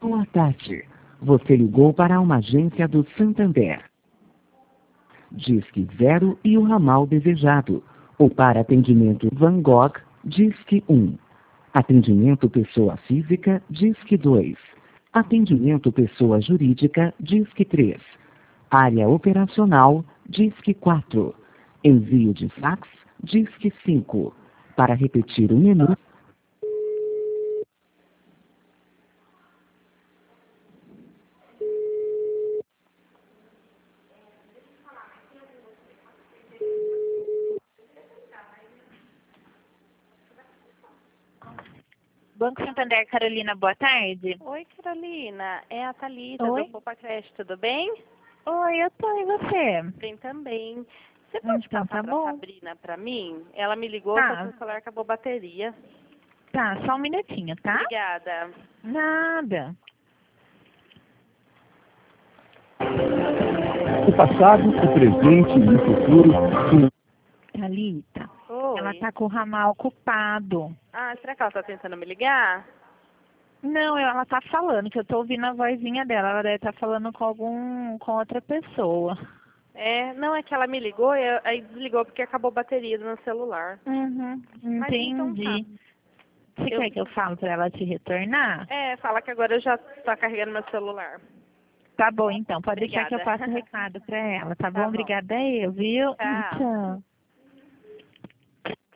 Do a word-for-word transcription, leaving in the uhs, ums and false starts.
Boa tarde. Você ligou para uma agência do Santander. Disque zero e o ramal desejado. Ou para atendimento Van Gogh, Disque um. Atendimento pessoa física, Disque dois. Atendimento pessoa jurídica, Disque três. Área operacional, Disque quatro. Envio de fax, Disque cinco. Para repetir o menu... Banco Santander, Carolina, boa tarde. Oi, Carolina. É a Thalita Oi. do Poupa Creche, tudo bem? Oi, eu tô, e você? Bem também. Você pode Então, passar tá para a bom. Sabrina para mim? Ela me ligou, Tá. só que o celular acabou a bateria. Tá, só um minutinho, tá? Obrigada. Nada. O passado, o presente e o futuro... Thalita, Oi. ela tá com o ramal ocupado. Ah, será que ela está tentando me ligar? Não, ela tá falando, que eu tô ouvindo a vozinha dela. Ela deve estar falando com algum, com outra pessoa. É, não, é que ela me ligou e eu- aí desligou porque acabou a bateria do meu celular. Uhum, Mas então entendi. Você Eu- quer que eu fale pra ela te retornar? É, fala que agora eu já estou carregando meu celular. Tá bom, então. Pode deixar que eu Obrigada. passo o recado pra ela, tá, Tá bom? bom. Obrigada eu, viu? Tchau. Tchau.